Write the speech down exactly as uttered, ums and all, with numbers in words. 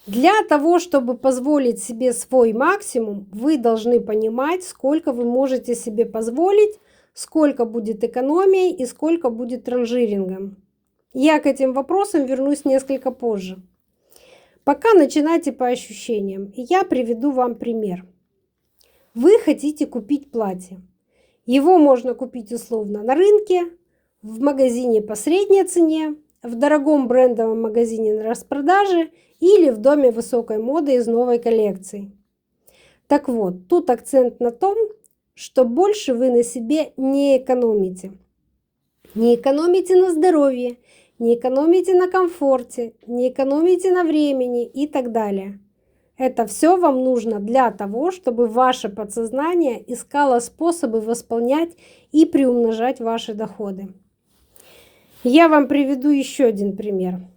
Для того, чтобы позволить себе свой максимум, вы должны понимать, сколько вы можете себе позволить, сколько будет экономией и сколько будет ранжирингом. Я к этим вопросам вернусь несколько позже. Пока начинайте по ощущениям. Я приведу вам пример. Вы хотите купить платье. Его можно купить условно на рынке, в магазине по средней цене, в дорогом брендовом магазине на распродаже или в доме высокой моды из новой коллекции. Так вот, тут акцент на том, что больше вы на себе не экономите. Не экономите на здоровье, не экономите на комфорте, не экономите на времени и так далее. Это все вам нужно для того, чтобы ваше подсознание искало способы восполнять и приумножать ваши доходы. Я вам приведу еще один пример.